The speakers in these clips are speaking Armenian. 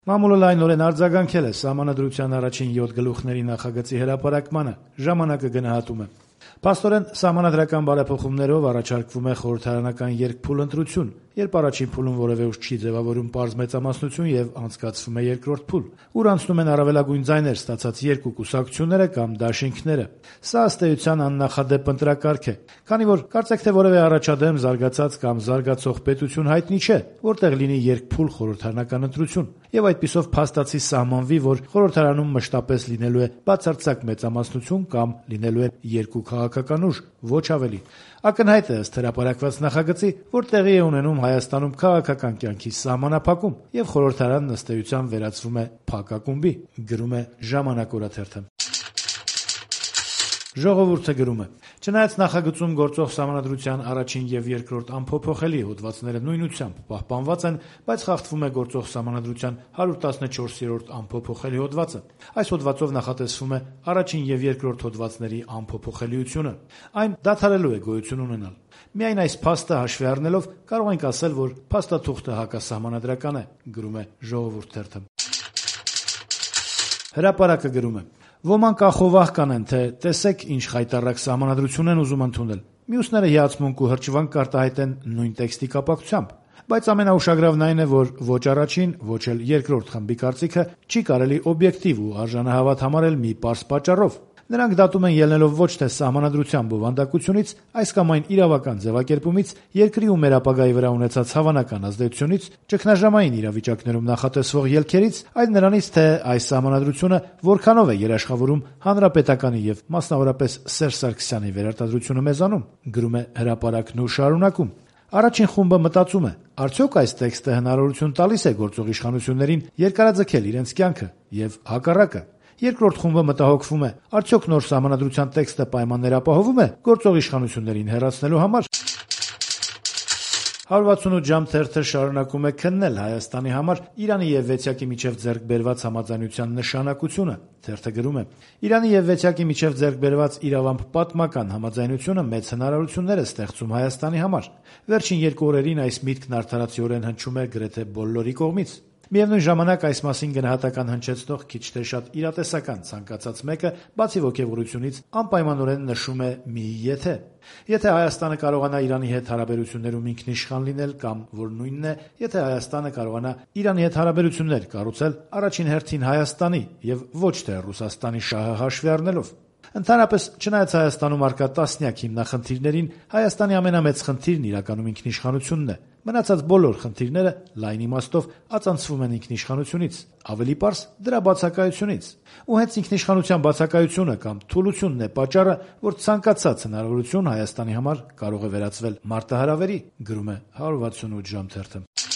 Մամուլը լայնորեն արձագանքել է Սահմանադրության առաջին 7 գլուխների նախագծի հրապարակմանը, ժամանակը գնահատում է. Փաստորեն, սահմանադրական բարեփոխումներով առաջարկվում է խորհրդարանական երկփուլ ընտրություն, երբ առաջին փուլում որևէ ուժ չի ձևավորում պարզ մեծամասնություն եւ անցկացվում է երկրորդ փուլ, ուր անցնում են առավելագույն ձայներ ստացած երկու կուսակցությունները կամ դաշինքները։ Սա ըստ էության աննախադեպ ընտրակարգ է, քանի որ կարծեք թե որևէ առաջադեմ զարգացած կամ զարգացող պետություն հայտնի չէ, որտեղ լինի երկփուլ խորհրդարանական ընտրություն, եւ այդպիսով փաստացի սահմանվի, որ խորհրդարանում մշտապես լինելու է բացարձակ մեծամասնություն կամ լինելու է երկու քաղաքական ուժ, ոչ ավելի։ Ակնհայտ է ըստ հրապարակված նախագծի, որ տեղի է ունենում Հայաստանում քաղաքական կյանքի սահմանափակում եւ խորհրդարանն ըստ էության վերածվում է փակակումբի, գրում է Ժամանակ օրաթերթը։ Ժողովուրդը գրում է. Չնայած նախագծում գործող Սահմանադրության առաջին եւ երկրորդ անփոփոխելի հոդվածները նույնությամբ պահպանված են, բայց խախտվում է գործող Սահմանադրության 114-րդ անփոփոխելի հոդվածը։ Այս հոդվածով նախատեսվում է առաջին եւ երկրորդ հոդվածների անփոփոխելիությունը։ Այն դադարելու է գոյություն ունենալ։ Միայն այս փաստը հաշվի առնելով կարող ենք ասել, որ փաստաթուղթը հակասահմանադրական է, գրում է Ժողովուրդ թերթը։ Հրապարակը գրում է. Ոմանք ախովահ կանեն, թե տեսեք ինչ խայտառակ սահմանադրություն են ուզում ընդունել։ Մյուսները հիացմունք ու հրճվանք կարտահայտեն նույն տեքստի կապակցությամբ։ Բայց ամենաուշագրավն այն է, որ ոչ առաջին, ոչ էլ երկրորդ խմբի կարծիքը չի կարելի օբյեկտիվ ու արժանահավատ համարել մի պարզ պատճառով։ Նրանք դատում են ելնելով ոչ թե սահմանադրության բովանդակությունից, այս կամ այն իրավական ձևակերպումից, երկրի ու մեր ապագայի վրա ունեցած հավանական ազդեցությունից, ճգնաժամային իրավիճակներում նախատեսվող ելքերից, այլ նրանից, թե այս սահմանադրությունը որքանով է երաշխավորում հանրապետականի եւ մասնավորապես Սերժ Սարգսյանի վերարտադրությունը մեզանում, գրում է հրապարակն ու շարունակում. Առաջին խումբը մտածում է. արդյոք այս տեքստը հնարավորություն տալիս է գործող իշխանություններին երկարաձգել իրենց կյանքը եւ հակառակը։ Երկրորդ խումբը մտահոգվում է. արդյոք նոր սահմանադրության տեքստը պայմաններ ապահովում է գործող իշխանություններին հեռացնելու համար։ 168 ժամ թերթը շարունակում է քննել Հայաստանի համար Իրանի եւ Վեցյակի միջև ձեռք բերված համաձայնության նշանակությունը։ Թերթը գրում է. Իրանի եւ Վեցյակի միջև ձեռք բերված իրավամբ պատմական համաձայնությունը մեծ հնարավորություններ է ստեղծում Հայաստանի համար։ Վերջին 2 օրերին այս միտքն արդարացիորեն հնչում է գրեթե բոլորի կողմից։ Միևնույն ժամանակ այս մասին գնահատական հնչեցնող քիչ թե շատ իրատեսական ցանկացած մեկը, բացի ոգևորությունից, անպայմանորեն նշում է մի եթե։ Եթե Հայաստանը կարողանա Իրանի հետ հարաբերություններում ինքնիշխան լինել կամ որ նույնն է, եթե Հայաստանը կարողանա Իրանի հետ հարաբերություններ կառուցել առաջին հերթին Հայաստանի եւ ոչ թե Ռուսաստանի շահը հաշվի առնելով։ Ընդհանրապես, չնայած Հայաստանում արկա տասնյակ հիմնախնդիրներին, Հայաստանի ամենամեծ խնդիրն իրականում ինքնիշխանությունն է։ Մնացած բոլոր խնդիրները լայն իմաստով ածանցվում են ինքնիշխանությունից, ավելի պարզ դրա բացակայությունից։ Ու հենց ինքնիշխանության բացակայությունը կամ թուլությունն է պատճառը, որ ցանկացած հնարավորություն Հայաստանի համար կարող է վերածվել մարտահրավերի, գրում է 168 ժամ թերթը։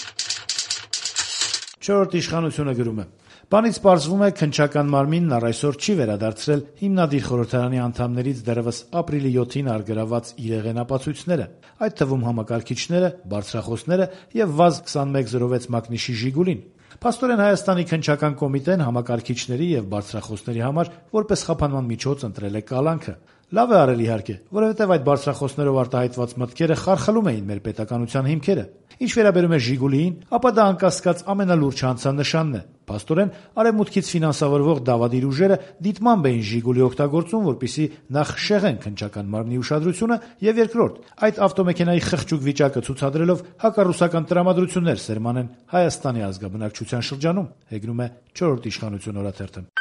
Չորրորդ իշխանությունը գրում է. Բանից պարզվում է, քննչական մարմինն առ այսօր չի վերադարձրել հիմնադիր խորհրդարանի անդամներից դեռևս ապրիլի 7-ին արգելված իրեղեն ապացույցները, այդ թվում համակարգիչները, բարձրախոսները եւ ՎԱԶ 2106 մակնիշի Ժիգուլին։ Փաստորեն Հայաստանի քննչական կոմիտեն համակարգիչների եւ բարձրախոսների համար որպես խափանման միջոց ընտրել է կալանքը։ Լավ է արել իհարկե, որովհետև այդ բարձրախոսներով արտահայտված մտքերը խարխլում էին մեր պետականության հիմքերը։ Ինչ վերաբերում է Ժիգուլիին, ապա դա անկասկած ամենալուրջ հանցանշանն է։ Փաստորեն, արևմուտքից ֆինանսավորվող դավադիր ուժերը դիտմամբ էին Ժիգուլի օգտագործում, որպեսզի նախ շեղեն քննչական մարմնի ուշադրությունը եւ երկրորդ, այդ ավտոմեքենայի խղճուկ վիճակը ցուցադրելով հակառուսական տրամադրություններ սերմանեն Հայաստանի ազգաբնակչության շրջանում, հեգնում է 4-րդ իշխանություն օրաթերթը։